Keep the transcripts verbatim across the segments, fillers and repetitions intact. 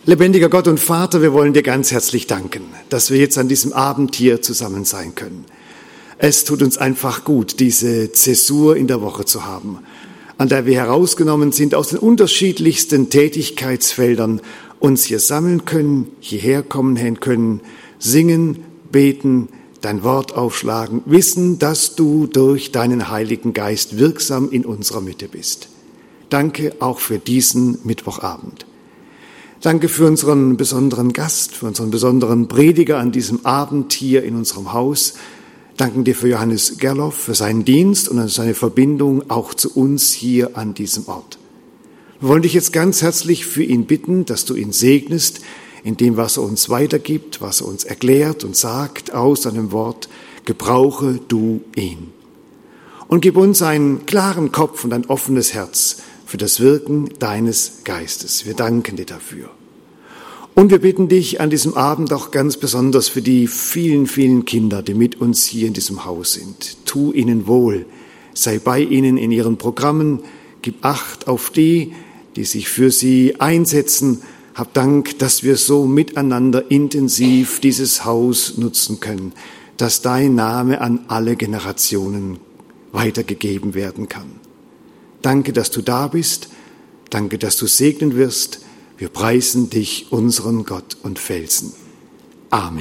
Lebendiger Gott und Vater, wir wollen dir ganz herzlich danken, dass wir jetzt an diesem Abend hier zusammen sein können. Es tut uns einfach gut, diese Zäsur in der Woche zu haben, an der wir herausgenommen sind aus den unterschiedlichsten Tätigkeitsfeldern, uns hier sammeln können, hierher kommen können, singen, beten, dein Wort aufschlagen, wissen, dass du durch deinen Heiligen Geist wirksam in unserer Mitte bist. Danke auch für diesen Mittwochabend. Danke für unseren besonderen Gast, für unseren besonderen Prediger an diesem Abend hier in unserem Haus. Danken dir für Johannes Gerloff, für seinen Dienst und seine Verbindung auch zu uns hier an diesem Ort. Wir wollen dich jetzt ganz herzlich für ihn bitten, dass du ihn segnest in dem, was er uns weitergibt, was er uns erklärt und sagt aus seinem Wort. Gebrauche du ihn. Und gib uns einen klaren Kopf und ein offenes Herz für das Wirken deines Geistes. Wir danken dir dafür. Und wir bitten dich an diesem Abend auch ganz besonders für die vielen, vielen Kinder, die mit uns hier in diesem Haus sind. Tu ihnen wohl, sei bei ihnen in ihren Programmen, gib Acht auf die, die sich für sie einsetzen. Hab Dank, dass wir so miteinander intensiv dieses Haus nutzen können, dass dein Name an alle Generationen weitergegeben werden kann. Danke, dass du da bist. Danke, dass du segnen wirst. Wir preisen dich, unseren Gott und Felsen. Amen.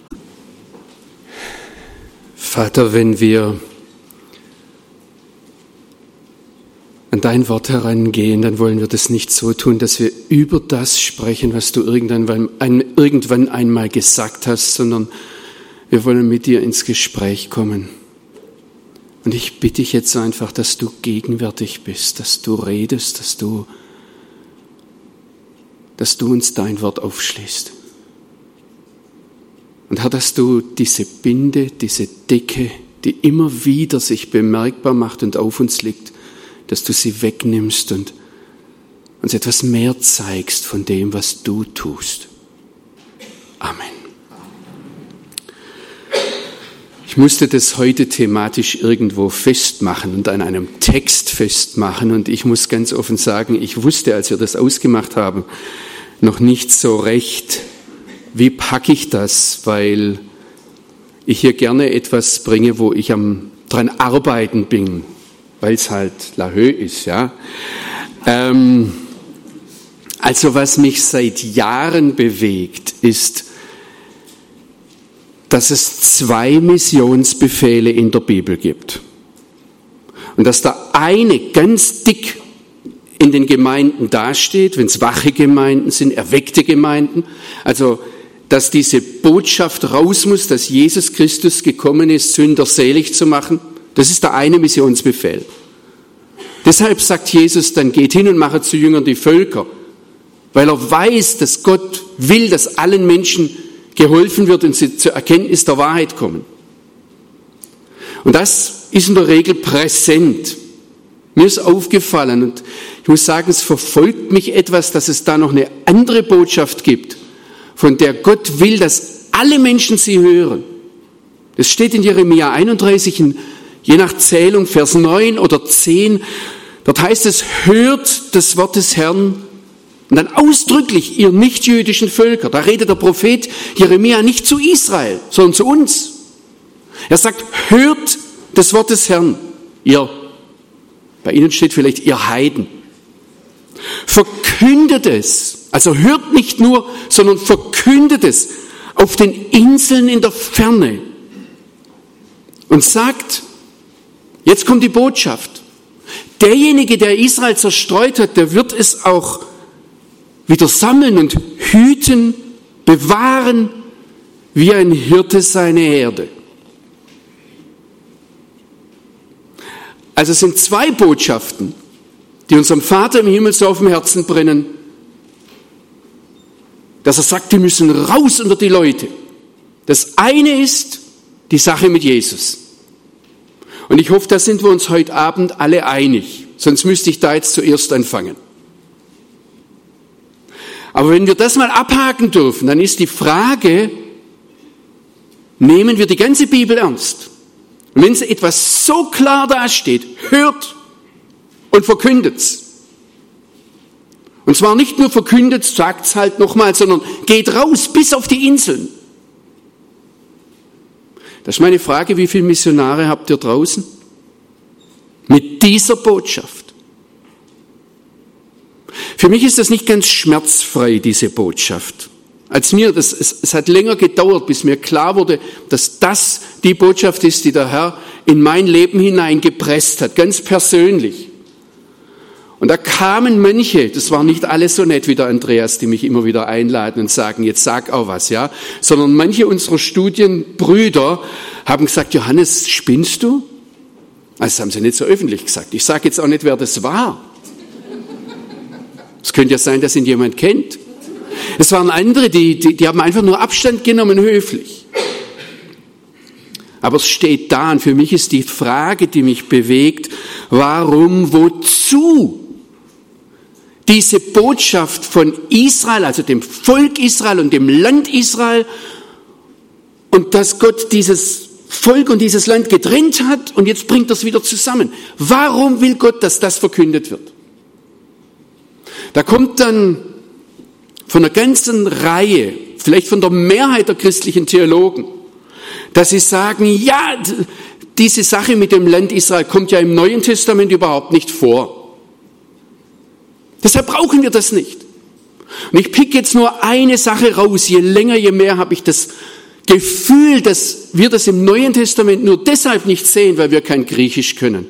Vater, wenn wir an dein Wort herangehen, dann wollen wir das nicht so tun, dass wir über das sprechen, was du irgendwann, irgendwann einmal gesagt hast, sondern wir wollen mit dir ins Gespräch kommen. Und ich bitte dich jetzt einfach, dass du gegenwärtig bist, dass du redest, dass du, dass du uns dein Wort aufschließt. Und Herr, dass du diese Binde, diese Decke, die immer wieder sich bemerkbar macht und auf uns liegt, dass du sie wegnimmst und uns etwas mehr zeigst von dem, was du tust. Amen. Ich musste das heute thematisch irgendwo festmachen und an einem Text festmachen. Und ich muss ganz offen sagen, ich wusste, als wir das ausgemacht haben, noch nicht so recht, wie packe ich das, weil ich hier gerne etwas bringe, wo ich am dran arbeiten bin, weil es halt Lahö ist, ja. Ähm, also was mich seit Jahren bewegt, ist, dass es zwei Missionsbefehle in der Bibel gibt. Und dass der eine ganz dick in den Gemeinden dasteht, wenn es wache Gemeinden sind, erweckte Gemeinden, also dass diese Botschaft raus muss, dass Jesus Christus gekommen ist, Sünder selig zu machen. Das ist der eine Missionsbefehl. Deshalb sagt Jesus, dann geht hin und macht zu Jüngern die Völker, weil er weiß, dass Gott will, dass allen Menschen geholfen wird und sie zur Erkenntnis der Wahrheit kommen. Und das ist in der Regel präsent. Mir ist aufgefallen und ich muss sagen, es verfolgt mich etwas, dass es da noch eine andere Botschaft gibt, von der Gott will, dass alle Menschen sie hören. Das steht in Jeremia einunddreißig, in, je nach Zählung, Vers neun oder zehn. Dort heißt es, hört das Wort des Herrn. Und dann ausdrücklich, ihr nichtjüdischen Völker. Da redet der Prophet Jeremia nicht zu Israel, sondern zu uns. Er sagt, hört das Wort des Herrn, ihr, bei ihnen steht vielleicht ihr Heiden. Verkündet es, also hört nicht nur, sondern verkündet es auf den Inseln in der Ferne. Und sagt, jetzt kommt die Botschaft. Derjenige, der Israel zerstreut hat, der wird es auch wieder sammeln und hüten, bewahren, wie ein Hirte seine Herde. Also es sind zwei Botschaften, die unserem Vater im Himmel so auf dem Herzen brennen, dass er sagt, die müssen raus unter die Leute. Das eine ist die Sache mit Jesus. Und ich hoffe, da sind wir uns heute Abend alle einig, sonst müsste ich da jetzt zuerst anfangen. Aber wenn wir das mal abhaken dürfen, dann ist die Frage, nehmen wir die ganze Bibel ernst? Und wenn etwas so klar dasteht, hört und verkündet's. Und zwar nicht nur verkündet, sagt's halt nochmal, sondern geht raus bis auf die Inseln. Das ist meine Frage, wie viele Missionare habt ihr draußen? Mit dieser Botschaft. Für mich ist das nicht ganz schmerzfrei, diese Botschaft. Als mir, das, es, es hat länger gedauert, bis mir klar wurde, dass das die Botschaft ist, die der Herr in mein Leben hineingepresst hat, ganz persönlich. Und da kamen manche, das war nicht alles so nett wie der Andreas, die mich immer wieder einladen und sagen, jetzt sag auch was, ja, sondern manche unserer Studienbrüder haben gesagt, Johannes, spinnst du? Also das haben sie nicht so öffentlich gesagt. Ich sage jetzt auch nicht, wer das war. Es könnte ja sein, dass ihn jemand kennt. Es waren andere, die, die, die haben einfach nur Abstand genommen, höflich. Aber es steht da, und für mich ist die Frage, die mich bewegt, warum, wozu diese Botschaft von Israel, also dem Volk Israel und dem Land Israel, und dass Gott dieses Volk und dieses Land getrennt hat und jetzt bringt er es wieder zusammen. Warum will Gott, dass das verkündet wird? Da kommt dann von einer ganzen Reihe, vielleicht von der Mehrheit der christlichen Theologen, dass sie sagen, ja, diese Sache mit dem Land Israel kommt ja im Neuen Testament überhaupt nicht vor. Deshalb brauchen wir das nicht. Und ich pick jetzt nur eine Sache raus. Je länger, je mehr habe ich das Gefühl, dass wir das im Neuen Testament nur deshalb nicht sehen, weil wir kein Griechisch können.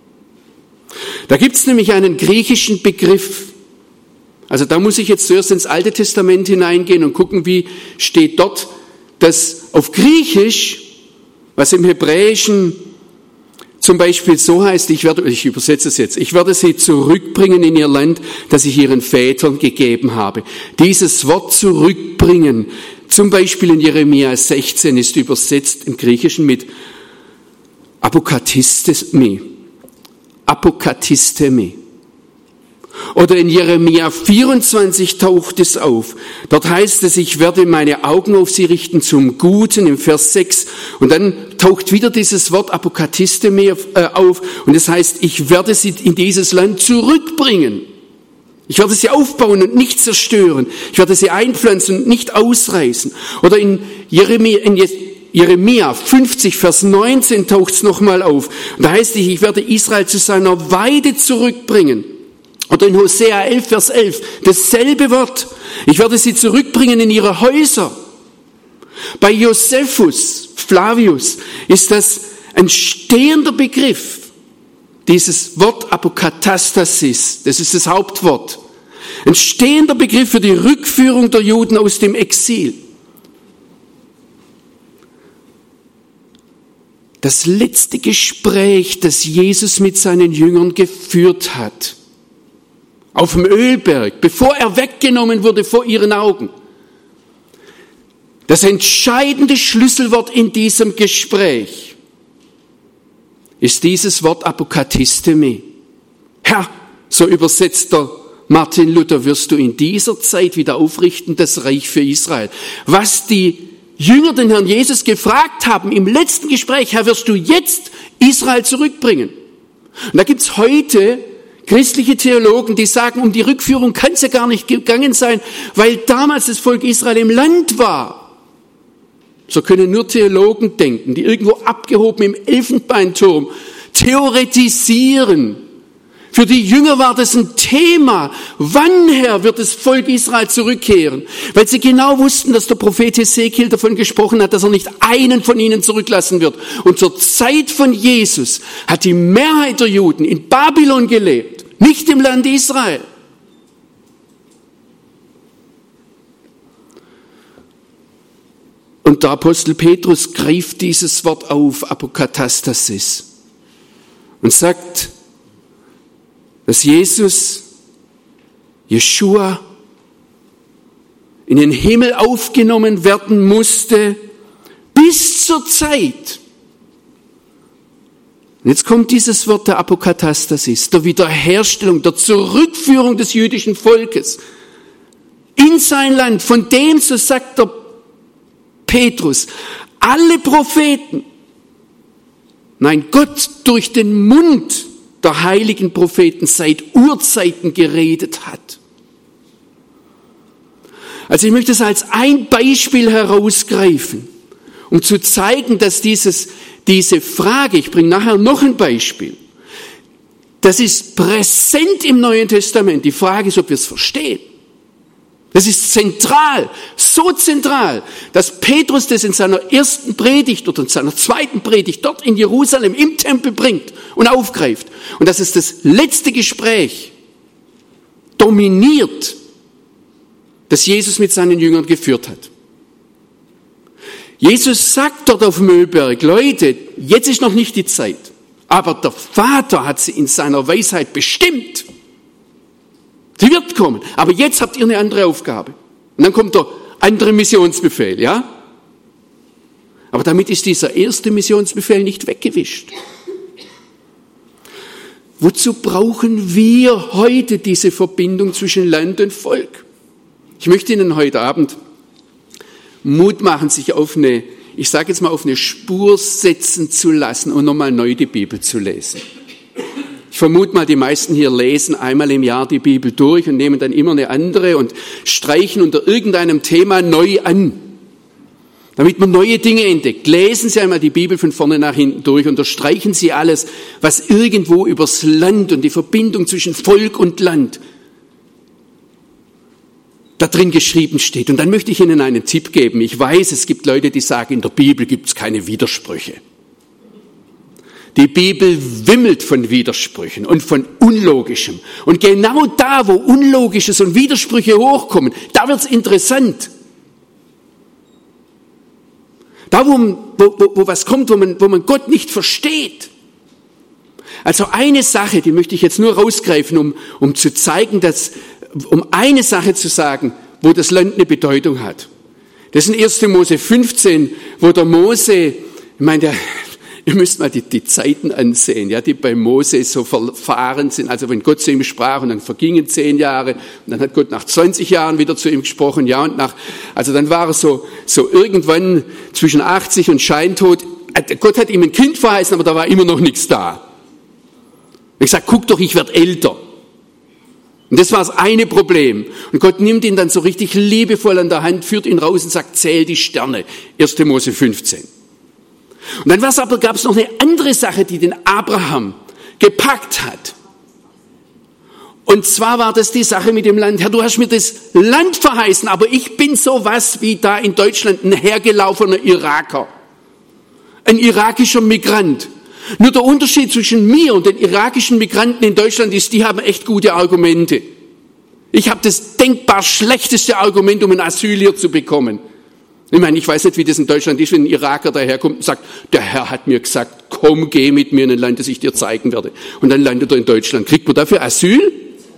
Da gibt es nämlich einen griechischen Begriff. Also da muss ich jetzt zuerst ins Alte Testament hineingehen und gucken, wie steht dort das auf Griechisch, was im Hebräischen zum Beispiel so heißt, ich werde, ich übersetze es jetzt, ich werde sie zurückbringen in ihr Land, das ich ihren Vätern gegeben habe. Dieses Wort zurückbringen, zum Beispiel in Jeremia sechzehn, ist übersetzt im Griechischen mit apokatistemi. Apokatistemi. Oder in Jeremia vierundzwanzig taucht es auf. Dort heißt es, ich werde meine Augen auf sie richten zum Guten, im Vers sechs. Und dann taucht wieder dieses Wort apokatistemi auf. Und es heißt, ich werde sie in dieses Land zurückbringen. Ich werde sie aufbauen und nicht zerstören. Ich werde sie einpflanzen und nicht ausreißen. Oder in Jeremia, in Jeremia fünfzig, Vers neunzehn taucht es nochmal auf. Und da heißt es, ich werde Israel zu seiner Weide zurückbringen. Oder in Hosea elf, Vers elf, dasselbe Wort. Ich werde sie zurückbringen in ihre Häuser. Bei Josephus, Flavius, ist das ein stehender Begriff. Dieses Wort Apokatastasis, das ist das Hauptwort. Ein stehender Begriff für die Rückführung der Juden aus dem Exil. Das letzte Gespräch, das Jesus mit seinen Jüngern geführt hat, auf dem Ölberg, bevor er weggenommen wurde vor ihren Augen. Das entscheidende Schlüsselwort in diesem Gespräch ist dieses Wort Apokatistemi. Herr, so übersetzt der Martin Luther, wirst du in dieser Zeit wieder aufrichten, das Reich für Israel. Was die Jünger den Herrn Jesus gefragt haben im letzten Gespräch, Herr, wirst du jetzt Israel zurückbringen? Und da gibt's heute christliche Theologen, die sagen, um die Rückführung kann es ja gar nicht gegangen sein, weil damals das Volk Israel im Land war. So können nur Theologen denken, die irgendwo abgehoben im Elfenbeinturm theoretisieren. Für die Jünger war das ein Thema. Wann, Herr, wird das Volk Israel zurückkehren? Weil sie genau wussten, dass der Prophet Hesekiel davon gesprochen hat, dass er nicht einen von ihnen zurücklassen wird. Und zur Zeit von Jesus hat die Mehrheit der Juden in Babylon gelebt, nicht im Land Israel. Und der Apostel Petrus greift dieses Wort auf, Apokatastasis, und sagt, dass Jesus, Jeschua, in den Himmel aufgenommen werden musste, bis zur Zeit. Und jetzt kommt dieses Wort der Apokatastasis, der Wiederherstellung, der Zurückführung des jüdischen Volkes in sein Land, von dem, so sagt der Petrus, alle Propheten, nein, Gott durch den Mund der heiligen Propheten seit Urzeiten geredet hat. Also ich möchte es als ein Beispiel herausgreifen, um zu zeigen, dass dieses, diese Frage, ich bringe nachher noch ein Beispiel, das ist präsent im Neuen Testament. Die Frage ist, ob wir es verstehen. Das ist zentral, so zentral, dass Petrus das in seiner ersten Predigt oder in seiner zweiten Predigt dort in Jerusalem im Tempel bringt und aufgreift. Und dass es das letzte Gespräch dominiert, das Jesus mit seinen Jüngern geführt hat. Jesus sagt dort auf dem Ölberg, Leute, jetzt ist noch nicht die Zeit, aber der Vater hat sie in seiner Weisheit bestimmt. Sie wird kommen, aber jetzt habt ihr eine andere Aufgabe. Und dann kommt der andere Missionsbefehl, ja? Aber damit ist dieser erste Missionsbefehl nicht weggewischt. Wozu brauchen wir heute diese Verbindung zwischen Land und Volk? Ich möchte Ihnen heute Abend Mut machen, sich auf eine, ich sage jetzt mal, auf eine Spur setzen zu lassen und nochmal neu die Bibel zu lesen. Ich vermute mal, die meisten hier lesen einmal im Jahr die Bibel durch und nehmen dann immer eine andere und streichen unter irgendeinem Thema neu an, damit man neue Dinge entdeckt. Lesen Sie einmal die Bibel von vorne nach hinten durch, unterstreichen Sie alles, was irgendwo übers Land und die Verbindung zwischen Volk und Land da drin geschrieben steht. Und dann möchte ich Ihnen einen Tipp geben. Ich weiß, es gibt Leute, die sagen, in der Bibel gibt es keine Widersprüche. Die Bibel wimmelt von Widersprüchen und von Unlogischem. Und genau da, wo Unlogisches und Widersprüche hochkommen, da wird's interessant. Da, wo, wo, wo was kommt, wo man, wo man Gott nicht versteht. Also eine Sache, die möchte ich jetzt nur rausgreifen, um, um zu zeigen, dass, um eine Sache zu sagen, wo das Land eine Bedeutung hat. Das ist in erster Mose fünfzehn, wo der Mose, ich meine, der, ihr müsst mal die, die Zeiten ansehen, ja, die bei Mose so verfahren sind. Also wenn Gott zu ihm sprach und dann vergingen zehn Jahre und dann hat Gott nach zwanzig Jahren wieder zu ihm gesprochen, ja, und nach, also dann war er so, so irgendwann zwischen achtzig und Scheintod. Gott hat ihm ein Kind verheißen, aber da war immer noch nichts da. Ich sag, guck doch, ich werde älter. Und das war das eine Problem. Und Gott nimmt ihn dann so richtig liebevoll an der Hand, führt ihn raus und sagt, zähl die Sterne. erster Mose fünfzehn. Und dann war's aber, gab es noch eine andere Sache, die den Abraham gepackt hat. Und zwar war das die Sache mit dem Land. Herr, du hast mir das Land verheißen, aber ich bin sowas wie da in Deutschland ein hergelaufener Iraker. Ein irakischer Migrant. Nur der Unterschied zwischen mir und den irakischen Migranten in Deutschland ist, die haben echt gute Argumente. Ich habe das denkbar schlechteste Argument, um ein Asyl hier zu bekommen. Ich meine, ich weiß nicht, wie das in Deutschland ist, wenn ein Iraker daherkommt und sagt, der Herr hat mir gesagt, komm, geh mit mir in ein Land, das ich dir zeigen werde. Und dann landet er in Deutschland. Kriegt man dafür Asyl?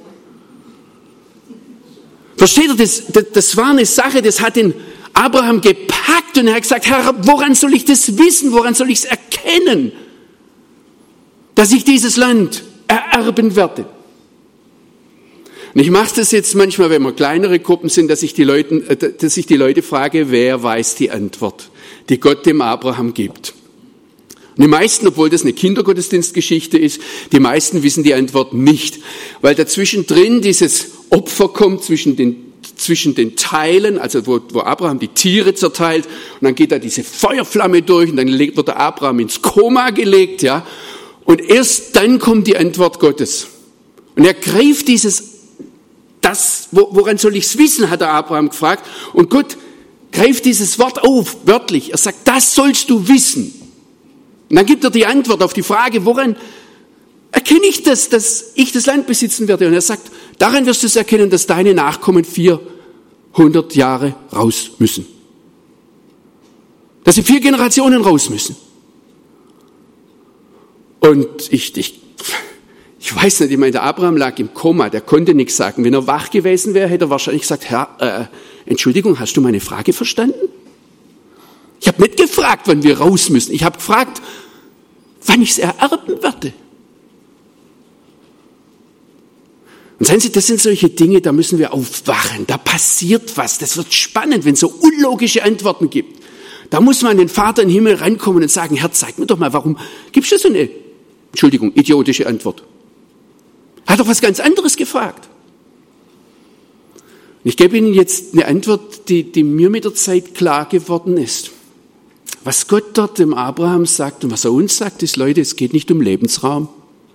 Versteht ihr, das, das, das war eine Sache, das hat den Abraham gepackt und er hat gesagt, Herr, woran soll ich das wissen, woran soll ich es erkennen, dass ich dieses Land ererben werde? Und ich mache das jetzt manchmal, wenn wir kleinere Gruppen sind, dass ich die Leute, dass ich die Leute frage, wer weiß die Antwort, die Gott dem Abraham gibt. Und die meisten, obwohl das eine Kindergottesdienstgeschichte ist, die meisten wissen die Antwort nicht, weil dazwischen drin dieses Opfer kommt zwischen den zwischen den Teilen, also wo, wo Abraham die Tiere zerteilt, und dann geht da diese Feuerflamme durch und dann wird der Abraham ins Koma gelegt, ja. Und erst dann kommt die Antwort Gottes. Und er greift dieses, das, woran soll ich's wissen, hat der Abraham gefragt. Und Gott greift dieses Wort auf, wörtlich. Er sagt, das sollst du wissen. Und dann gibt er die Antwort auf die Frage, woran erkenne ich das, dass ich das Land besitzen werde? Und er sagt, daran wirst du es erkennen, dass deine Nachkommen vierhundert Jahre raus müssen. Dass sie vier Generationen raus müssen. Und ich, ich, ich weiß nicht, ich meine, der Abraham lag im Koma, der konnte nichts sagen. Wenn er wach gewesen wäre, hätte er wahrscheinlich gesagt, Herr, äh, Entschuldigung, hast du meine Frage verstanden? Ich habe nicht gefragt, wann wir raus müssen. Ich habe gefragt, wann ich es ererben werde. Und sehen Sie, das sind solche Dinge, da müssen wir aufwachen. Da passiert was. Das wird spannend, wenn es so unlogische Antworten gibt. Da muss man an den Vater im Himmel rankommen und sagen, Herr, zeig mir doch mal, warum gibst du so eine, Entschuldigung, idiotische Antwort? Er hat doch was ganz anderes gefragt. Und Ich gebe Ihnen jetzt eine Antwort, die, die mir mit der Zeit klar geworden ist. Was Gott dort dem Abraham sagt und was er uns sagt, ist, Leute, es geht nicht um Lebensraum.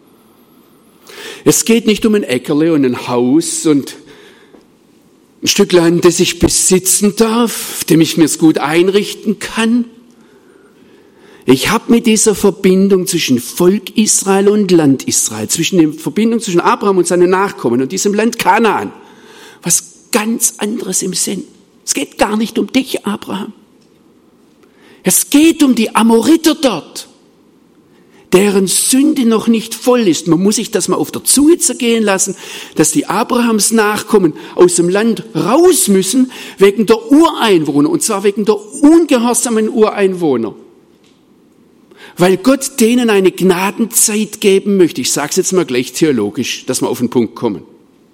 Es geht nicht um ein Äckerle und ein Haus und ein Stück Land, das ich besitzen darf, auf dem ich mir's gut einrichten kann. Ich habe mit dieser Verbindung zwischen Volk Israel und Land Israel, zwischen der Verbindung zwischen Abraham und seinen Nachkommen und diesem Land Kanaan, was ganz anderes im Sinn. Es geht gar nicht um dich, Abraham. Es geht um die Amoriter dort, deren Sünde noch nicht voll ist. Man muss sich das mal auf der Zunge zergehen lassen, dass die Abrahams Nachkommen aus dem Land raus müssen wegen der Ureinwohner, und zwar wegen der ungehorsamen Ureinwohner. Weil Gott denen eine Gnadenzeit geben möchte. Ich sage es jetzt mal gleich theologisch, dass wir auf den Punkt kommen.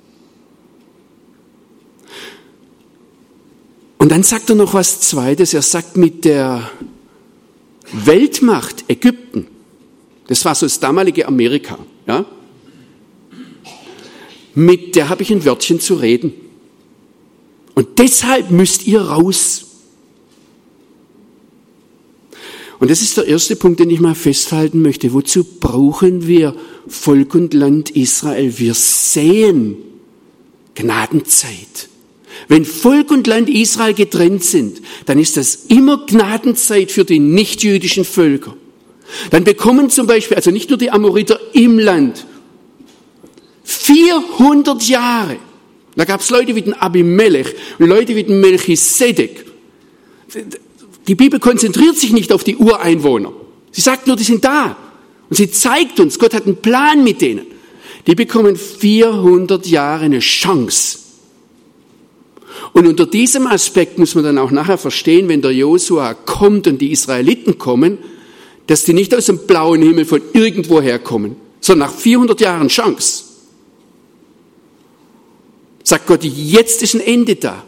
Und dann sagt er noch was Zweites. Er sagt, mit der Weltmacht Ägypten, das war so das damalige Amerika, ja, mit der habe ich ein Wörtchen zu reden. Und deshalb müsst ihr raus. Und das ist der erste Punkt, den ich mal festhalten möchte. Wozu brauchen wir Volk und Land Israel? Wir sehen Gnadenzeit. Wenn Volk und Land Israel getrennt sind, dann ist das immer Gnadenzeit für die nichtjüdischen Völker. Dann bekommen zum Beispiel, also nicht nur die Amoriter im Land, vierhundert Jahre, da gab es Leute wie den Abimelech und Leute wie den Melchisedek. Die Bibel konzentriert sich nicht auf die Ureinwohner. Sie sagt nur, die sind da. Und sie zeigt uns, Gott hat einen Plan mit denen. Die bekommen vierhundert Jahre eine Chance. Und unter diesem Aspekt muss man dann auch nachher verstehen, wenn der Josua kommt und die Israeliten kommen, dass die nicht aus dem blauen Himmel von irgendwoher kommen, sondern nach vierhundert Jahren Chance. Sagt Gott, jetzt ist ein Ende da.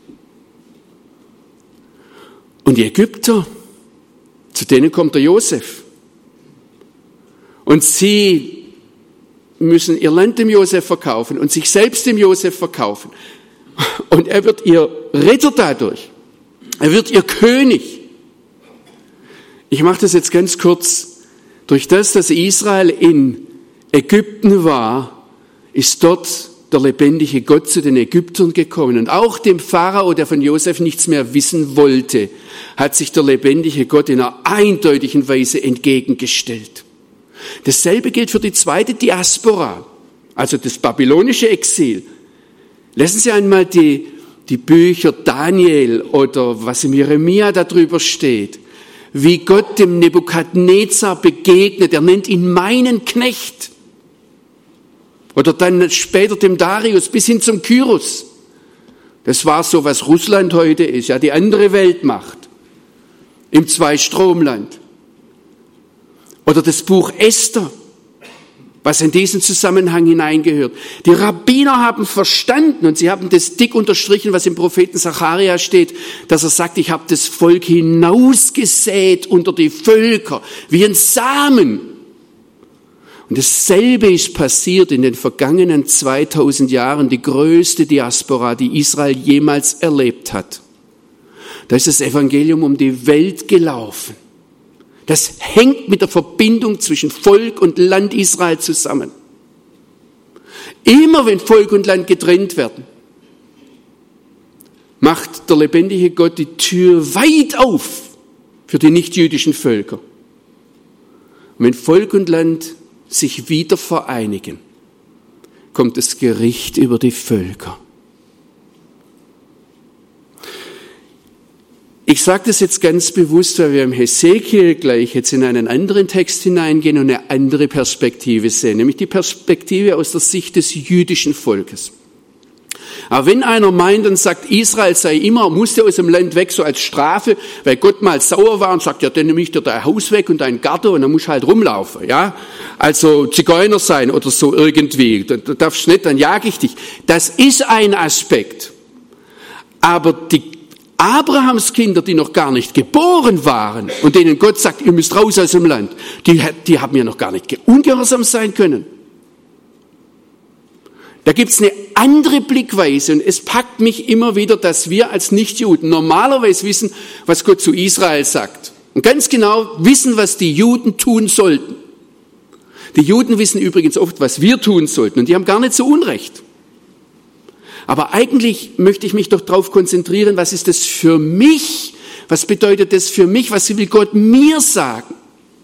Und die Ägypter, zu denen kommt der Josef. Und sie müssen ihr Land dem Josef verkaufen und sich selbst dem Josef verkaufen. Und er wird ihr Retter dadurch. Er wird ihr König. Ich mache das jetzt ganz kurz. Durch das, dass Israel in Ägypten war, ist dort der lebendige Gott zu den Ägyptern gekommen. Und auch dem Pharao, der von Josef nichts mehr wissen wollte, hat sich der lebendige Gott in einer eindeutigen Weise entgegengestellt. Dasselbe gilt für die zweite Diaspora, also das babylonische Exil. Lesen Sie einmal die, die Bücher Daniel oder was im Jeremia darüber steht, wie Gott dem Nebukadnezar begegnet. Er nennt ihn meinen Knecht. Oder dann später dem Darius bis hin zum Kyros. Das war so, was Russland heute ist, ja, die andere Weltmacht im Zweistromland. Oder das Buch Esther, was in diesen Zusammenhang hineingehört. Die Rabbiner haben verstanden und sie haben das dick unterstrichen, was im Propheten Zacharia steht, dass er sagt, ich habe das Volk hinausgesät unter die Völker, wie ein Samen. Und dasselbe ist passiert in den vergangenen zweitausend Jahren, die größte Diaspora, die Israel jemals erlebt hat. Da ist das Evangelium um die Welt gelaufen. Das hängt mit der Verbindung zwischen Volk und Land Israel zusammen. Immer wenn Volk und Land getrennt werden, macht der lebendige Gott die Tür weit auf für die nichtjüdischen Völker. Und wenn Volk und Land sich wieder vereinigen, kommt das Gericht über die Völker. Ich sage das jetzt ganz bewusst, weil wir im Hesekiel gleich jetzt in einen anderen Text hineingehen und eine andere Perspektive sehen, nämlich die Perspektive aus der Sicht des jüdischen Volkes. Aber wenn einer meint und sagt, Israel sei immer, musste aus dem Land weg, so als Strafe, weil Gott mal sauer war und sagt, ja, dann nehme ich dir dein Haus weg und dein Garten und dann musst du halt rumlaufen, ja. Also Zigeuner sein oder so irgendwie, da, da darfst du nicht, dann jage ich dich. Das ist ein Aspekt. Aber die Abrahams Kinder, die noch gar nicht geboren waren und denen Gott sagt, ihr müsst raus aus dem Land, die, die haben ja noch gar nicht ungehorsam sein können. Da gibt's eine andere Blickweise. Und es packt mich immer wieder, dass wir als Nichtjuden normalerweise wissen, was Gott zu Israel sagt. Und ganz genau wissen, was die Juden tun sollten. Die Juden wissen übrigens oft, was wir tun sollten. Und die haben gar nicht so Unrecht. Aber eigentlich möchte ich mich doch darauf konzentrieren, was ist das für mich? Was bedeutet das für mich? Was will Gott mir sagen?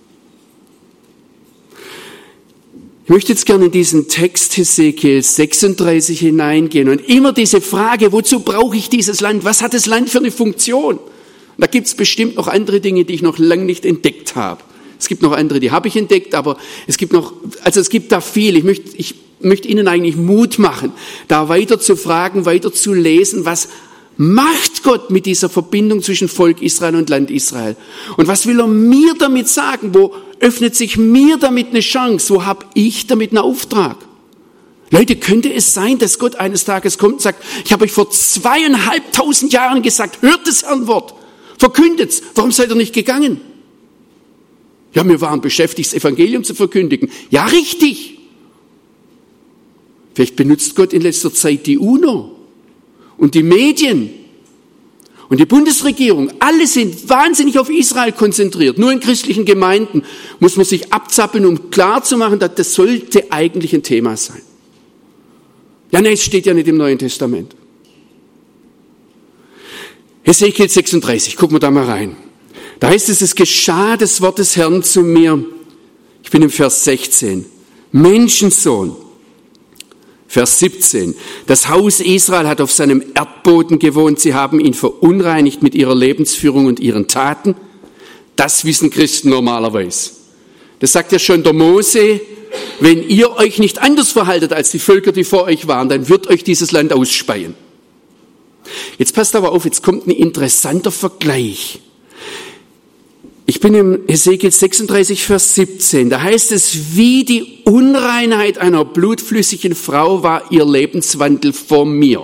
Ich möchte jetzt gerne in diesen Text Hesekiel sechsunddreißig hineingehen und immer diese Frage, wozu brauche ich dieses Land? Was hat das Land für eine Funktion? Und da gibt es bestimmt noch andere Dinge, die ich noch lange nicht entdeckt habe. Es gibt noch andere, die habe ich entdeckt, aber es gibt noch, also es gibt da viel. Ich möchte, ich möchte Ihnen eigentlich Mut machen, da weiter zu fragen, weiter zu lesen, was macht Gott mit dieser Verbindung zwischen Volk Israel und Land Israel? Und was will er mir damit sagen? Wo öffnet sich mir damit eine Chance? Wo habe ich damit einen Auftrag? Leute, könnte es sein, dass Gott eines Tages kommt und sagt, ich habe euch vor zweieinhalbtausend Jahren gesagt, hört das Herrn Wort, verkündet's, warum seid ihr nicht gegangen? Ja, wir waren beschäftigt, das Evangelium zu verkündigen. Ja, richtig. Vielleicht benutzt Gott in letzter Zeit die UNO und die Medien und die Bundesregierung. Alle sind wahnsinnig auf Israel konzentriert. Nur in christlichen Gemeinden muss man sich abzappeln, um klarzumachen, dass das sollte eigentlich ein Thema sein. Ja, nein, es steht ja nicht im Neuen Testament. Hesekiel sechsunddreißig, gucken wir da mal rein. Da heißt es, es geschah das Wort des Herrn zu mir. Ich bin im Vers sechzehn. Menschensohn. Vers siebzehn. Das Haus Israel hat auf seinem Erdboden gewohnt. Sie haben ihn verunreinigt mit ihrer Lebensführung und ihren Taten. Das wissen Christen normalerweise. Das sagt ja schon der Mose. Wenn ihr euch nicht anders verhaltet als die Völker, die vor euch waren, dann wird euch dieses Land ausspeien. Jetzt passt aber auf, jetzt kommt ein interessanter Vergleich. Ich bin im Hesekiel sechsunddreißig, Vers siebzehn. Da heißt es, wie die Unreinheit einer blutflüssigen Frau war ihr Lebenswandel vor mir.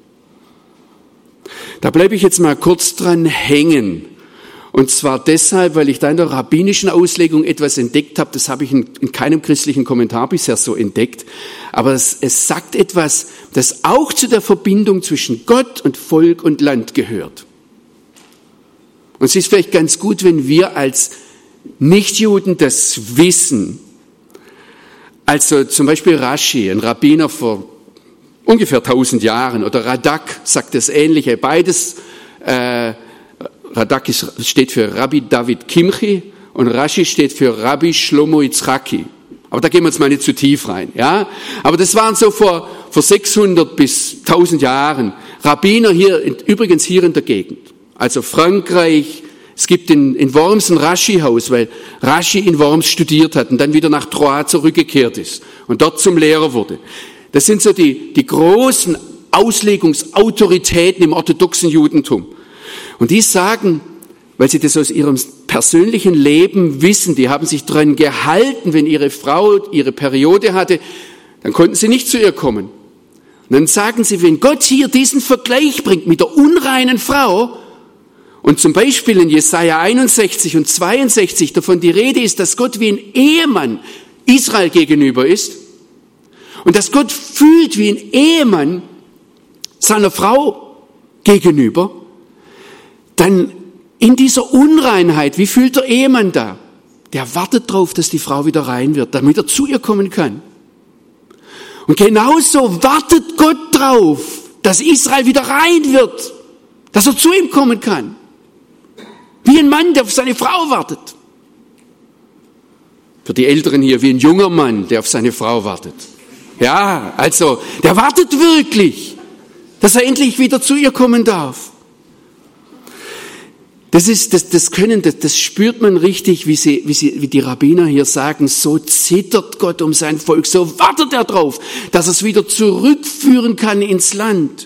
Da bleibe ich jetzt mal kurz dran hängen. Und zwar deshalb, weil ich da in der rabbinischen Auslegung etwas entdeckt habe. Das habe ich in, in keinem christlichen Kommentar bisher so entdeckt. Aber es, es sagt etwas, das auch zu der Verbindung zwischen Gott und Volk und Land gehört. Und es ist vielleicht ganz gut, wenn wir als Nichtjuden das wissen. Also zum Beispiel Rashi, ein Rabbiner vor ungefähr tausend Jahren, oder Radak sagt das Ähnliche. Beides, äh, Radak ist, steht für Rabbi David Kimchi und Rashi steht für Rabbi Shlomo Yitzchaki. Aber da gehen wir jetzt mal nicht zu tief rein, ja. Aber das waren so vor, vor sechshundert bis tausend Jahren Rabbiner hier, übrigens hier in der Gegend. Also Frankreich, es gibt in, in Worms ein Rashi-Haus, weil Rashi in Worms studiert hat und dann wieder nach Troyes zurückgekehrt ist und dort zum Lehrer wurde. Das sind so die, die großen Auslegungsautoritäten im orthodoxen Judentum. Und die sagen, weil sie das aus ihrem persönlichen Leben wissen, die haben sich dran gehalten, wenn ihre Frau ihre Periode hatte, dann konnten sie nicht zu ihr kommen. Und dann sagen sie, wenn Gott hier diesen Vergleich bringt mit der unreinen Frau, und zum Beispiel in Jesaja einundsechzig und zweiundsechzig davon die Rede ist, dass Gott wie ein Ehemann Israel gegenüber ist und dass Gott fühlt wie ein Ehemann seiner Frau gegenüber, dann in dieser Unreinheit, wie fühlt der Ehemann da? Der wartet darauf, dass die Frau wieder rein wird, damit er zu ihr kommen kann. Und genauso wartet Gott drauf, dass Israel wieder rein wird, dass er zu ihm kommen kann. Wie ein Mann, der auf seine Frau wartet. Für die Älteren hier, wie ein junger Mann, der auf seine Frau wartet. Ja, also, der wartet wirklich, dass er endlich wieder zu ihr kommen darf. Das ist, das, das können, das, das spürt man richtig, wie sie, wie sie, wie die Rabbiner hier sagen, so zittert Gott um sein Volk, so wartet er drauf, dass er es wieder zurückführen kann ins Land.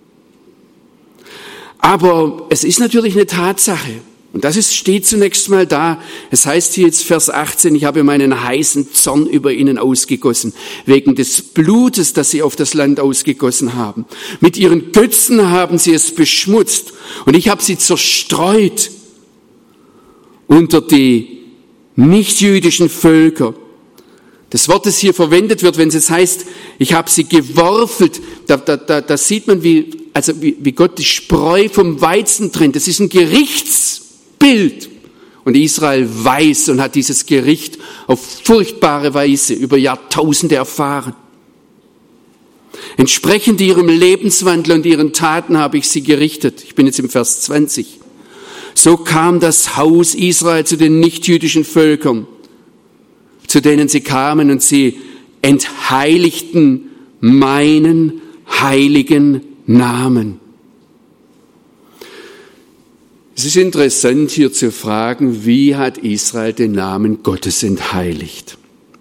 Aber es ist natürlich eine Tatsache. Und das ist, steht zunächst mal da. Es heißt hier jetzt Vers achtzehn, ich habe meinen heißen Zorn über ihnen ausgegossen, wegen des Blutes, das sie auf das Land ausgegossen haben. Mit ihren Götzen haben sie es beschmutzt und ich habe sie zerstreut unter die nichtjüdischen Völker. Das Wort, das hier verwendet wird, wenn es jetzt heißt, ich habe sie geworfelt, da, da, da, da sieht man, wie, also wie, wie Gott die Spreu vom Weizen trennt. Das ist ein Gerichtsbild. Und Israel weiß und hat dieses Gericht auf furchtbare Weise über Jahrtausende erfahren. Entsprechend ihrem Lebenswandel und ihren Taten habe ich sie gerichtet. Ich bin jetzt im Vers zwanzig. So kam das Haus Israel zu den nichtjüdischen Völkern, zu denen sie kamen, und sie entheiligten meinen heiligen Namen. Es ist interessant hier zu fragen, wie hat Israel den Namen Gottes entheiligt?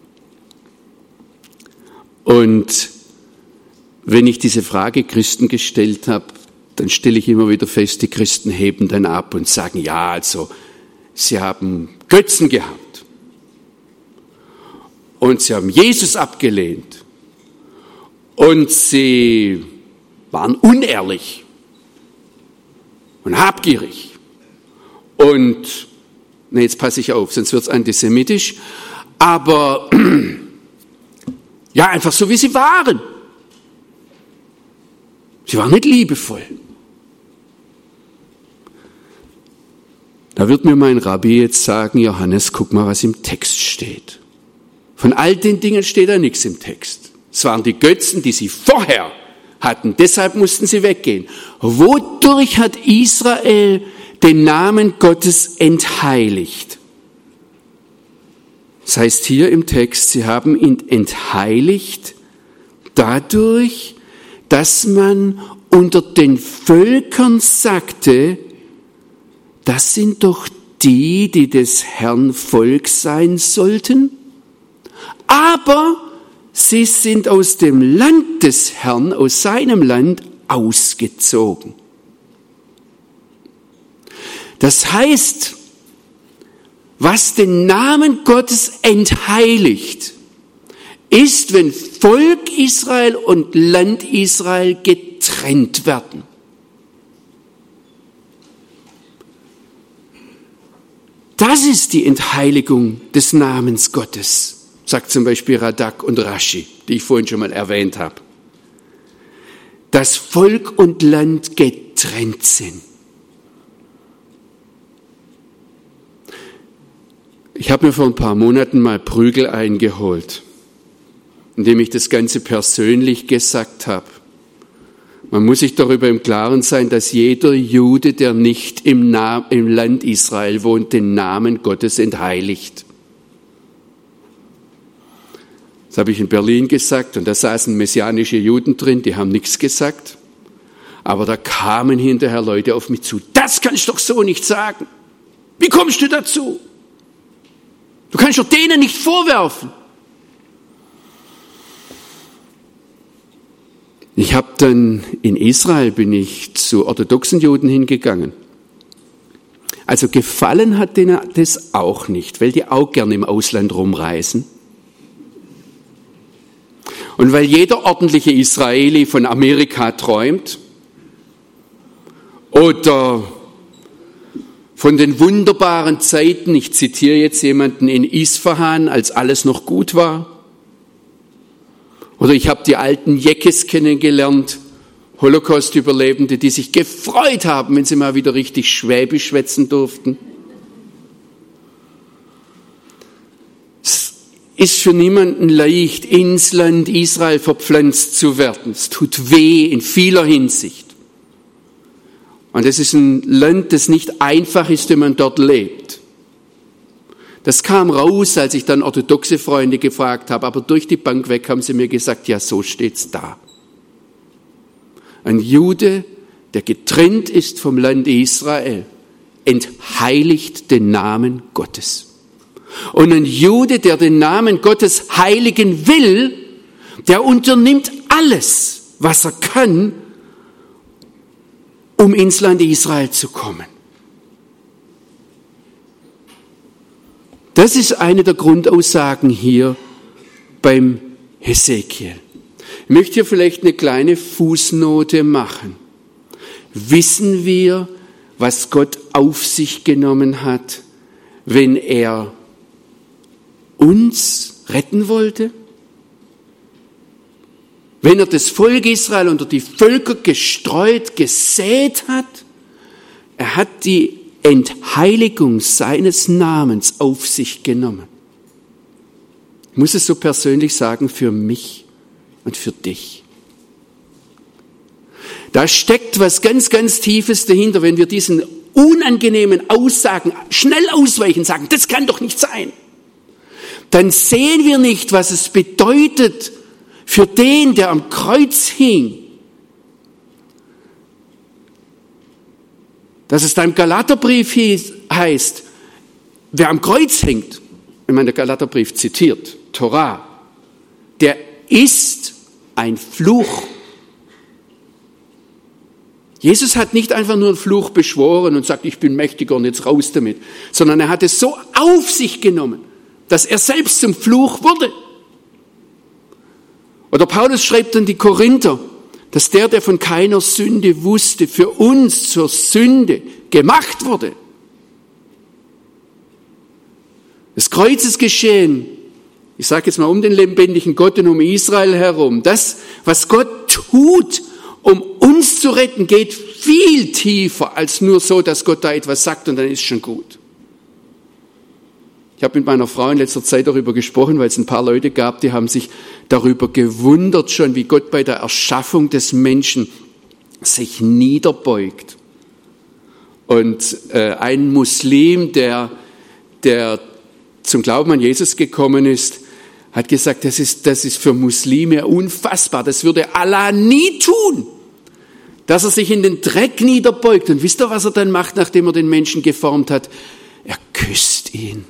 Und wenn ich diese Frage Christen gestellt habe, dann stelle ich immer wieder fest, die Christen heben dann ab und sagen, ja, also, sie haben Götzen gehabt. Und sie haben Jesus abgelehnt. Und sie waren unehrlich und habgierig. Und, ne, jetzt passe ich auf, sonst wird es antisemitisch. Aber, ja, einfach so, wie sie waren. Sie waren nicht liebevoll. Da wird mir mein Rabbi jetzt sagen, Johannes, guck mal, was im Text steht. Von all den Dingen steht da nichts im Text. Es waren die Götzen, die sie vorher hatten. Deshalb mussten sie weggehen. Wodurch hat Israel den Namen Gottes entheiligt? Das heißt hier im Text, sie haben ihn entheiligt dadurch, dass man unter den Völkern sagte, das sind doch die, die des Herrn Volk sein sollten, aber sie sind aus dem Land des Herrn, aus seinem Land ausgezogen. Das heißt, was den Namen Gottes entheiligt, ist, wenn Volk Israel und Land Israel getrennt werden. Das ist die Entheiligung des Namens Gottes, sagt zum Beispiel Radak und Rashi, die ich vorhin schon mal erwähnt habe. Dass Volk und Land getrennt sind. Ich habe mir vor ein paar Monaten mal Prügel eingeholt, indem ich das Ganze persönlich gesagt habe. Man muss sich darüber im Klaren sein, dass jeder Jude, der nicht im, Namen, im Land Israel wohnt, den Namen Gottes entheiligt. Das habe ich in Berlin gesagt und da saßen messianische Juden drin, die haben nichts gesagt. Aber da kamen hinterher Leute auf mich zu. Das kannst du doch so nicht sagen. Wie kommst du dazu? Du kannst doch denen nicht vorwerfen. Ich habe dann in Israel bin ich zu orthodoxen Juden hingegangen. Also gefallen hat denen das auch nicht, weil die auch gerne im Ausland rumreisen. Und weil jeder ordentliche Israeli von Amerika träumt oder von den wunderbaren Zeiten, ich zitiere jetzt jemanden in Isfahan, als alles noch gut war. Oder ich habe die alten Jeckes kennengelernt, Holocaust-Überlebende, die sich gefreut haben, wenn sie mal wieder richtig Schwäbisch schwätzen durften. Es ist für niemanden leicht, ins Land Israel verpflanzt zu werden. Es tut weh in vieler Hinsicht. Und es ist ein Land, das nicht einfach ist, wenn man dort lebt. Das kam raus, als ich dann orthodoxe Freunde gefragt habe, aber durch die Bank weg haben sie mir gesagt, ja, so steht's da. Ein Jude, der getrennt ist vom Land Israel, entheiligt den Namen Gottes. Und ein Jude, der den Namen Gottes heiligen will, der unternimmt alles, was er kann, um ins Land Israel zu kommen. Das ist eine der Grundaussagen hier beim Hesekiel. Ich möchte hier vielleicht eine kleine Fußnote machen. Wissen wir, was Gott auf sich genommen hat, wenn er uns retten wollte? Wenn er das Volk Israel unter die Völker gestreut, gesät hat? Er hat die Entheiligung seines Namens auf sich genommen. Ich muss es so persönlich sagen, für mich und für dich. Da steckt was ganz, ganz Tiefes dahinter, wenn wir diesen unangenehmen Aussagen schnell ausweichen, sagen, das kann doch nicht sein. Dann sehen wir nicht, was es bedeutet für den, der am Kreuz hing. Dass es da im Galaterbrief hieß, heißt, wer am Kreuz hängt, wenn man den Galaterbrief zitiert, Torah, der ist ein Fluch. Jesus hat nicht einfach nur einen Fluch beschworen und sagt, ich bin mächtiger und jetzt raus damit, sondern er hat es so auf sich genommen, dass er selbst zum Fluch wurde. Oder Paulus schreibt an die Korinther, dass der, der von keiner Sünde wusste, für uns zur Sünde gemacht wurde. Das Kreuzesgeschehen, ich sage jetzt mal um den lebendigen Gott und um Israel herum, das, was Gott tut, um uns zu retten, geht viel tiefer als nur so, dass Gott da etwas sagt und dann ist schon gut. Ich habe mit meiner Frau in letzter Zeit darüber gesprochen, weil es ein paar Leute gab, die haben sich darüber gewundert schon, wie Gott bei der Erschaffung des Menschen sich niederbeugt. Und äh, ein Muslim, der, der zum Glauben an Jesus gekommen ist, hat gesagt, das ist, das ist für Muslime unfassbar. Das würde Allah nie tun, dass er sich in den Dreck niederbeugt. Und wisst ihr, was er dann macht, nachdem er den Menschen geformt hat? Er küsst ihn.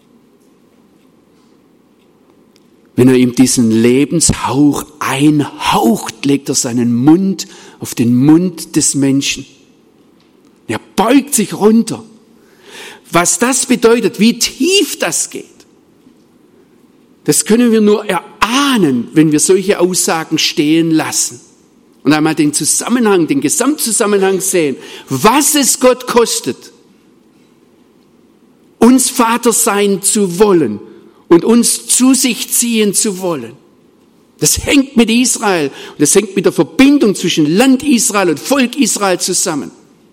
Wenn er ihm diesen Lebenshauch einhaucht, legt er seinen Mund auf den Mund des Menschen. Er beugt sich runter. Was das bedeutet, wie tief das geht, das können wir nur erahnen, wenn wir solche Aussagen stehen lassen und einmal den Zusammenhang, den Gesamtzusammenhang sehen, was es Gott kostet, uns Vater sein zu wollen und uns zu sich ziehen zu wollen. Das hängt mit Israel und das hängt mit der Verbindung zwischen Land Israel und Volk Israel zusammen.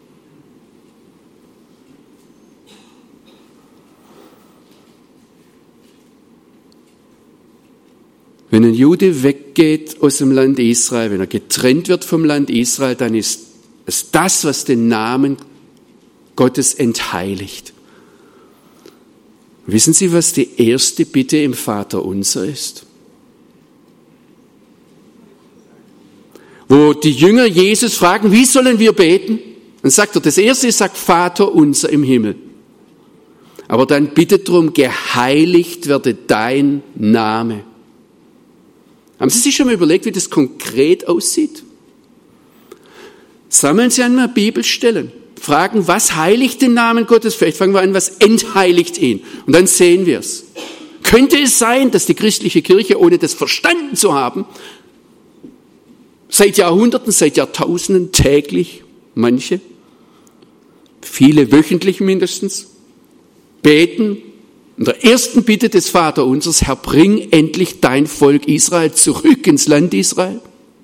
Wenn ein Jude weggeht aus dem Land Israel, wenn er getrennt wird vom Land Israel, dann ist es das, was den Namen Gottes entheiligt. Wissen Sie, was die erste Bitte im Vaterunser ist? Wo die Jünger Jesus fragen, wie sollen wir beten? Dann sagt er, das erste sagt Vater unser im Himmel. Aber dann bittet darum, geheiligt werde dein Name. Haben Sie sich schon mal überlegt, wie das konkret aussieht? Sammeln Sie einmal Bibelstellen, fragen, was heiligt den Namen Gottes? Vielleicht fangen wir an, was entheiligt ihn? Und dann sehen wir es. Könnte es sein, dass die christliche Kirche, ohne das verstanden zu haben, seit Jahrhunderten, seit Jahrtausenden täglich, manche, viele wöchentlich mindestens, beten, in der ersten Bitte des Vaterunsers, Herr, bring endlich dein Volk Israel zurück ins Land Israel?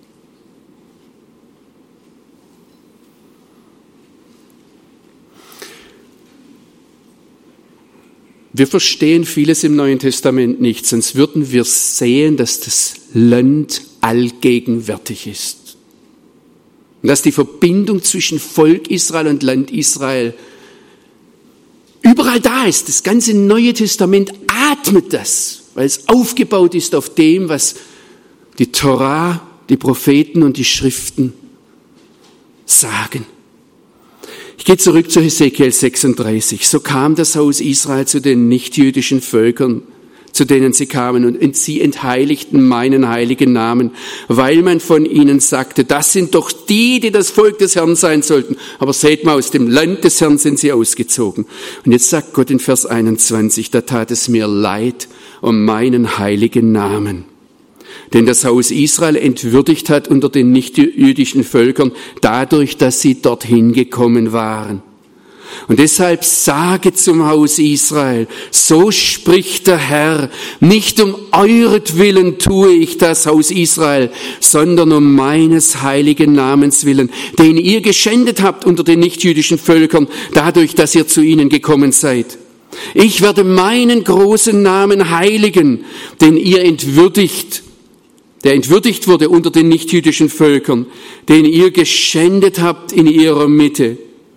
Wir verstehen vieles im Neuen Testament nicht, sonst würden wir sehen, dass das Land allgegenwärtig ist. Und dass die Verbindung zwischen Volk Israel und Land Israel überall da ist. Das ganze Neue Testament atmet das, weil es aufgebaut ist auf dem, was die Torah, die Propheten und die Schriften sagen. Ich gehe zurück zu Hesekiel sechsunddreißig. So kam das Haus Israel zu den nichtjüdischen Völkern, zu denen sie kamen, und sie entheiligten meinen heiligen Namen, weil man von ihnen sagte, das sind doch die, die das Volk des Herrn sein sollten. Aber seht mal, aus dem Land des Herrn sind sie ausgezogen. Und jetzt sagt Gott in Vers einundzwanzig, da tat es mir leid um meinen heiligen Namen, den das Haus Israel entwürdigt hat unter den nichtjüdischen Völkern, dadurch, dass sie dorthin gekommen waren. Und deshalb sage zum Haus Israel, so spricht der Herr, nicht um euretwillen tue ich das, Haus Israel, sondern um meines heiligen Namens willen, den ihr geschändet habt unter den nichtjüdischen Völkern, dadurch, dass ihr zu ihnen gekommen seid. Ich werde meinen großen Namen heiligen, den ihr entwürdigt, der entwürdigt wurde unter den nichtjüdischen Völkern, den ihr geschändet habt in ihrer Mitte.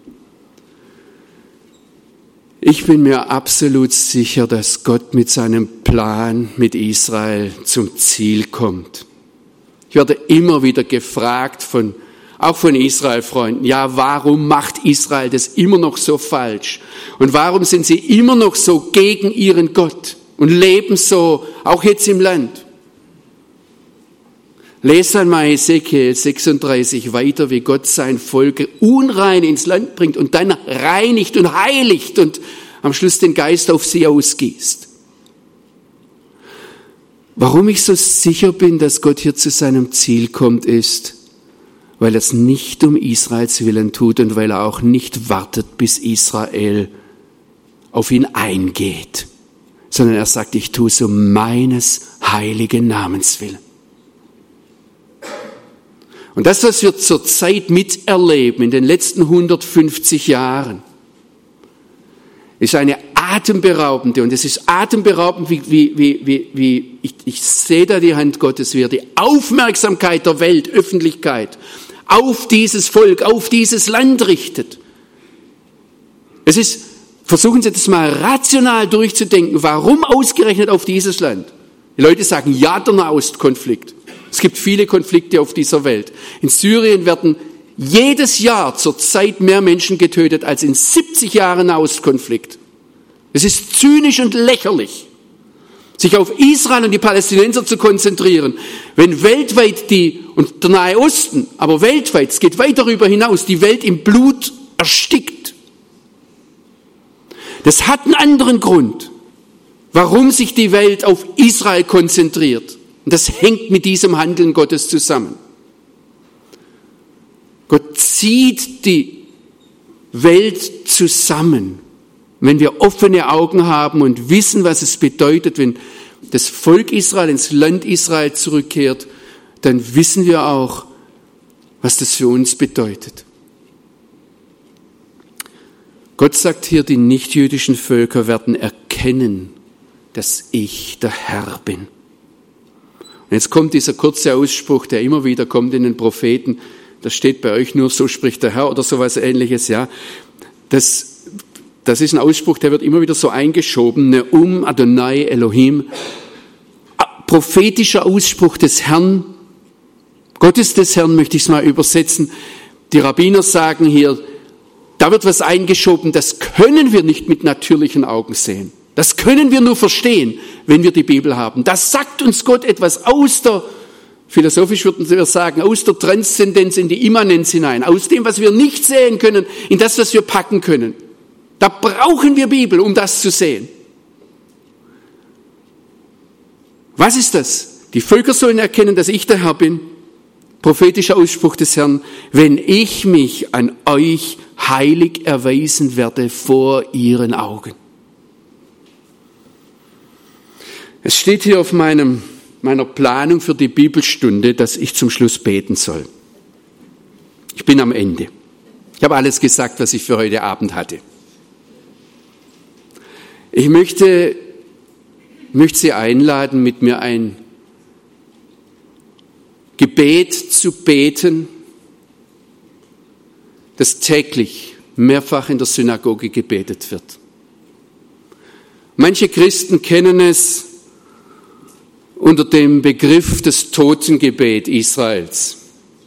Ich bin mir absolut sicher, dass Gott mit seinem Plan mit Israel zum Ziel kommt. Ich werde immer wieder gefragt von, auch von Israel-Freunden, ja, warum macht Israel das immer noch so falsch? Und warum sind sie immer noch so gegen ihren Gott und leben so, auch jetzt im Land? Lest einmal Hesekiel sechsunddreißig weiter, wie Gott sein Volk unrein ins Land bringt und dann reinigt und heiligt und am Schluss den Geist auf sie ausgießt. Warum ich so sicher bin, dass Gott hier zu seinem Ziel kommt, ist, weil er es nicht um Israels Willen tut und weil er auch nicht wartet, bis Israel auf ihn eingeht, sondern er sagt, ich tue es um meines heiligen Namens willen. Und das, was wir zurzeit miterleben in den letzten hundertfünfzig Jahren, ist eine atemberaubende, und es ist atemberaubend, wie, wie, wie, wie, wie ich, ich sehe da die Hand Gottes, wie er die Aufmerksamkeit der Welt, Öffentlichkeit auf dieses Volk, auf dieses Land richtet. Es ist, versuchen Sie das mal rational durchzudenken, warum ausgerechnet auf dieses Land? Die Leute sagen, ja, der Nahostkonflikt. Es gibt viele Konflikte auf dieser Welt. In Syrien werden jedes Jahr zurzeit mehr Menschen getötet als in siebzig Jahren Nahostkonflikt. Es ist zynisch und lächerlich, sich auf Israel und die Palästinenser zu konzentrieren, wenn weltweit die, und der Nahe Osten, aber weltweit, es geht weit darüber hinaus, die Welt im Blut erstickt. Das hat einen anderen Grund, warum sich die Welt auf Israel konzentriert. Und das hängt mit diesem Handeln Gottes zusammen. Gott zieht die Welt zusammen, wenn wir offene Augen haben und wissen, was es bedeutet, wenn das Volk Israel ins Land Israel zurückkehrt, dann wissen wir auch, was das für uns bedeutet. Gott sagt hier, die nichtjüdischen Völker werden erkennen, dass ich der Herr bin. Und jetzt kommt dieser kurze Ausspruch, der immer wieder kommt in den Propheten. Das steht bei euch nur, so spricht der Herr oder sowas Ähnliches. Ja, das, das ist ein Ausspruch, der wird immer wieder so eingeschoben. Neum Adonai Elohim. Prophetischer Ausspruch des Herrn. Gottes des Herrn möchte ich es mal übersetzen. Die Rabbiner sagen hier, da wird was eingeschoben, das können wir nicht mit natürlichen Augen sehen. Das können wir nur verstehen, wenn wir die Bibel haben. Das sagt uns Gott etwas aus der, philosophisch würden wir sagen, aus der Transzendenz in die Immanenz hinein, aus dem, was wir nicht sehen können, in das, was wir packen können. Da brauchen wir Bibel, um das zu sehen. Was ist das? Die Völker sollen erkennen, dass ich der Herr bin. Prophetischer Ausspruch des Herrn, wenn ich mich an euch heilig erweisen werde vor ihren Augen. Es steht hier auf meinem, meiner Planung für die Bibelstunde, dass ich zum Schluss beten soll. Ich bin am Ende. Ich habe alles gesagt, was ich für heute Abend hatte. Ich möchte, möchte Sie einladen, mit mir ein Gebet zu beten, das täglich mehrfach in der Synagoge gebetet wird. Manche Christen kennen es unter dem Begriff des Totengebet Israels.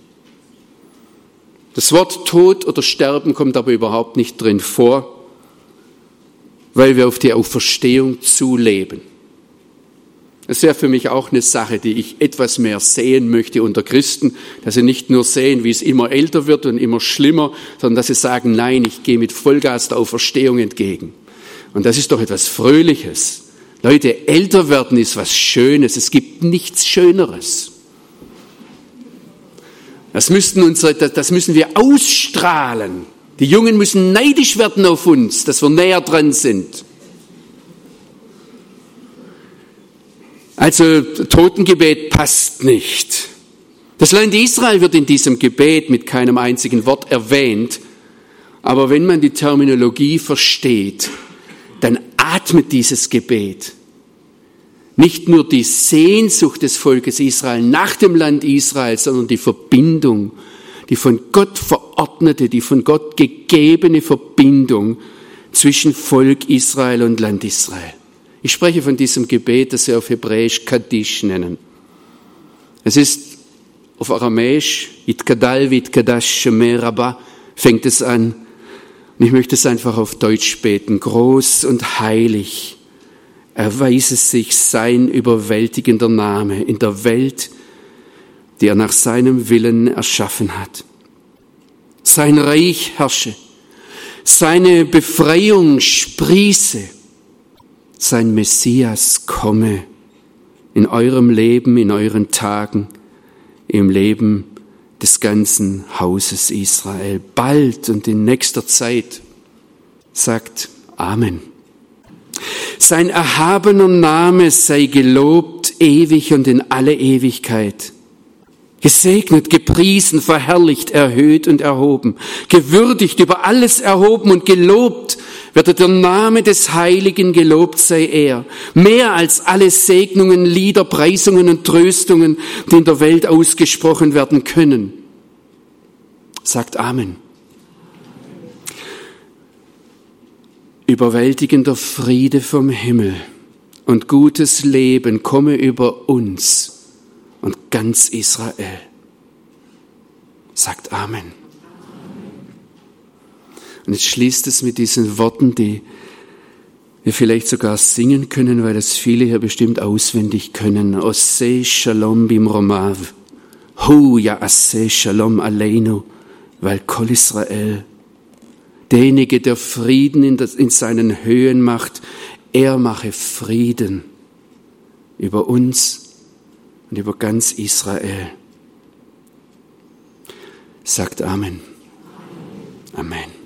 Das Wort Tod oder Sterben kommt aber überhaupt nicht drin vor, weil wir auf die Auferstehung zuleben. Das wäre für mich auch eine Sache, die ich etwas mehr sehen möchte unter Christen, dass sie nicht nur sehen, wie es immer älter wird und immer schlimmer, sondern dass sie sagen, nein, ich gehe mit Vollgas der Auferstehung entgegen. Und das ist doch etwas Fröhliches. Leute, älter werden ist was Schönes. Es gibt nichts Schöneres. Das müssten unsere, das müssen wir ausstrahlen. Die Jungen müssen neidisch werden auf uns, dass wir näher dran sind. Also Totengebet passt nicht. Das Land Israel wird in diesem Gebet mit keinem einzigen Wort erwähnt. Aber wenn man die Terminologie versteht, dann atmet dieses Gebet nicht nur die Sehnsucht des Volkes Israel nach dem Land Israel, sondern die Verbindung, die von Gott verordnete, die von Gott gegebene Verbindung zwischen Volk Israel und Land Israel. Ich spreche von diesem Gebet, das sie auf Hebräisch Kaddish nennen. Es ist auf Aramäisch, Itkadal v'itkadash Shemeh Rabbah, fängt es an. Und ich möchte es einfach auf Deutsch beten. Groß und heilig erweise sich sein überwältigender Name in der Welt, die er nach seinem Willen erschaffen hat. Sein Reich herrsche, seine Befreiung sprieße, sein Messias komme in eurem Leben, in euren Tagen, im Leben des ganzen Hauses Israel. Bald und in nächster Zeit, sagt Amen. Sein erhabener Name sei gelobt ewig und in alle Ewigkeit. Gesegnet, gepriesen, verherrlicht, erhöht und erhoben, gewürdigt, über alles erhoben und gelobt werde der Name des Heiligen, gelobt sei er. Mehr als alle Segnungen, Lieder, Preisungen und Tröstungen, die in der Welt ausgesprochen werden können. Sagt Amen. Überwältigender Friede vom Himmel und gutes Leben komme über uns und ganz Israel. Sagt Amen. Und jetzt schließt es mit diesen Worten, die wir vielleicht sogar singen können, weil das viele hier bestimmt auswendig können. Oseh Shalom bimromav, Hu ya'aseh Shalom aleinu, weil Kol Israel, derjenige, der Frieden in, das, in seinen Höhen macht, er mache Frieden über uns und über ganz Israel. Sagt Amen. Amen.